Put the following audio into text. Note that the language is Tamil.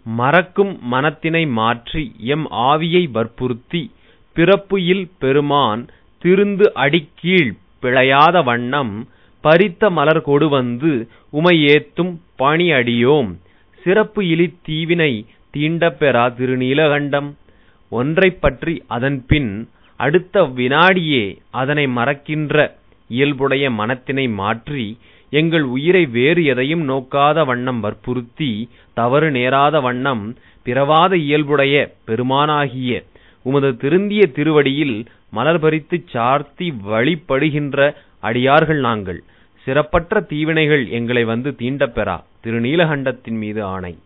மறக்கும் மனத்தினை மாற்றி எம் ஆவியை வற்புறுத்தி பிறப்பு இல் பெருமான் திருந்து அடிக்கீழ் பிழையாத வண்ணம் பறித்த மலர் கொடு வந்து உமை ஏத்தும் பணி அடியோம் சிறப்பு இலித் தீவினை தீண்டப் பெறா திருநீலகண்டம். ஒன்றைப் பற்றி அதன்பின் அடுத்த வினாடியே அதனை மறக்கின்ற இயல்புடைய மனத்தினை மாற்றி எங்கள் உயிரை வேறு எதையும் நோக்காத வண்ணம் வற்புறுத்தி தவறு நேராத வண்ணம் பிறவாத இயல்புடைய பெருமானாகிய உமது திருந்திய திருவடியில் மலர் பறித்துச் சார்த்தி வழிபடுகின்ற அடியார்கள் நாங்கள். சிறப்பற்ற தீவினைகள் எங்களை வந்து தீண்டப் பெறா திருநீலகண்டத்தின் மீது ஆணை.